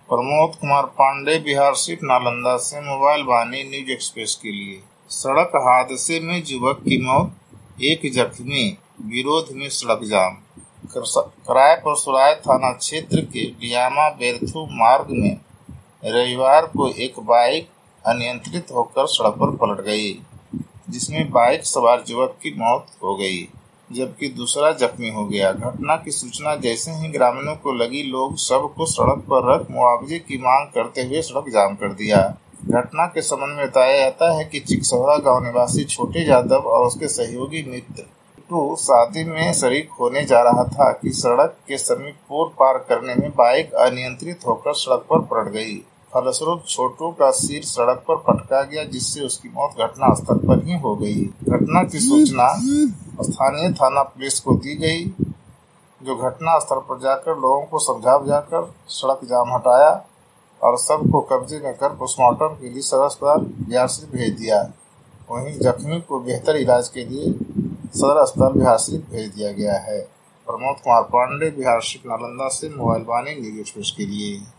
Pramod Kumar Pandey, Bihar city, Nalanda से mobile वाणी news express के लिए। सड़क हादसे में युवक की मौत, एक जख्मी, विरोध में सड़क जाम। कराय पर सुराय थाना क्षेत्र के लियामा बेरथू मार्ग में रविवार को एक बाइक अनियंत्रित होकर सड़क पर पलट गई, जिसमें बाइक सवार युवक की मौत हो गई जबकि दूसरा जख्मी हो गया। घटना की सूचना जैसे ही ग्रामीणों को लगी, लोग शव को सड़क पर रख मुआवजे की मांग करते हुए सड़क जाम कर दिया। घटना के संबंध में बताया जाता है कि चिकसौरा गांव निवासी छोटे यादव और उसके सहयोगी मित्र शादी में शरीक होने जा रहा था कि सड़क के समीप पुल पार करने में बाइक अनियंत्रित होकर सड़क पर पलट गई। फलस्वरूप छोटू का सिर सड़क पर पटका गया, जिससे उसकी मौत घटना स्थल पर ही हो गई। घटना की सूचना स्थानीय थाना पुलिस को दी गई, जो घटना स्थल पर जाकर लोगों को समझा बुझाकर सड़क जाम हटाया और शव को कब्जे में कर पोस्टमार्टम के लिए सदर अस्पताल बिहार से भेज दिया। वहीं जख्मी को बेहतर इलाज के लिए सदर अस्पताल बिहार से भेज दिया गया है। प्रमोद कुमार पांडे, बिहार सिटी, नालंदा से मोबाइल वाणी न्यूज एक्सप्रेस के लिए।